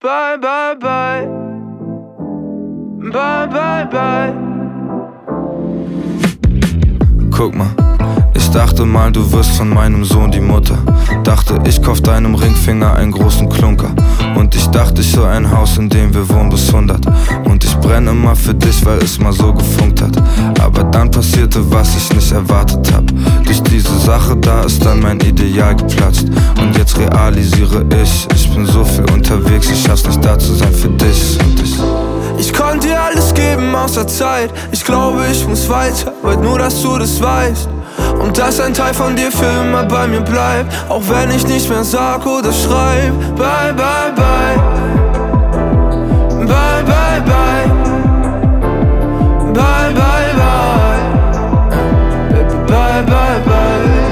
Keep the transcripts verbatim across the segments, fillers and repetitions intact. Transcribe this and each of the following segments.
Bye, bye, bye. Bye, bye, bye. Guck mal, ich dachte mal, du wirst von meinem Sohn die Mutter. Dachte, ich kauf deinem Ringfinger einen großen Klunker. Und ich dachte, ich soll ein Haus, in dem wir wohnen bis hundert. Und ich brenne immer für dich, weil es mal so gefunkt hat. Aber dann passierte, was ich nicht erwartet hab. Durch diese Sache da ist dann mein Ideal geplatzt. Und jetzt realisiere ich, ich bin so viel unterwegs, ich schaff's nicht da zu sein für dich und ich. Ich konnte dir alles geben außer Zeit. Ich glaube, ich muss weiter, wollt nur, dass du das weißt. Und dass ein Teil von dir für immer bei mir bleibt. Auch wenn ich nicht mehr sag oder schreib. Bye, bye, bye. Bye, bye, bye. Bye, bye, bye. Bye, bye, bye.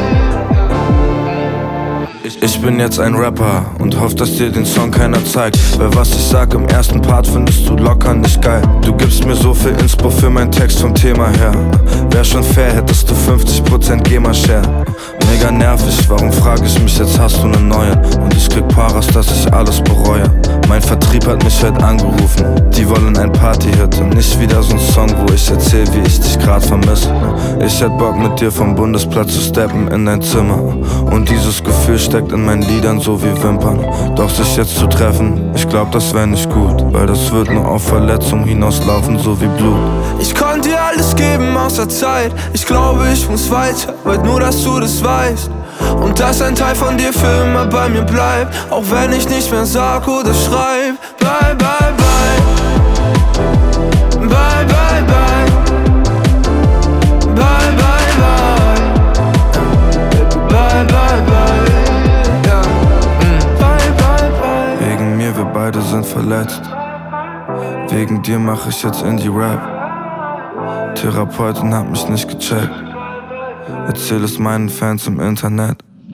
Ich bin jetzt ein Rapper und hoff, dass dir den Song keiner zeigt. Weil was ich sag im ersten Part findest du locker nicht geil. Du gibst mir so viel Inspo für meinen Text vom Thema her. Wär schon fair, hättest du fünfzig Prozent GEMA-Share. Mega nervig, warum frag ich mich jetzt, hast du nen neuen? Und ich krieg Paras, dass ich alles bereue. Mein Vertrieb hat mich heute angerufen, die wollen ein Partyhit und nicht wieder so'n Song, wo ich erzähl, wie ich dich grad vermisse. Ich hätt Bock mit dir vom Bundesplatz zu steppen in dein Zimmer. Und dieses Gefühl steckt in meinen Liedern so wie Wimpern. Doch sich jetzt zu treffen, ich glaub, das wär nicht gut, weil das wird nur auf Verletzung hinauslaufen, so wie Blut. Ich konnte dir alles geben außer Zeit. Ich glaube, ich muss weiter, wollt nur, dass du das weißt. Und dass ein Teil von dir für immer bei mir bleibt. Auch wenn ich nicht mehr sag oder schreib. Bye, bye, bye. Bye, bye, bye. Bye, bye, bye. Bye, bye, bye. Ja. Bye, bye, bye. Wegen mir, wir beide sind verletzt. Wegen dir mach ich jetzt Indie-Rap. Therapeutin hat mich nicht gecheckt. Erzähl es meinen Fans im Internet.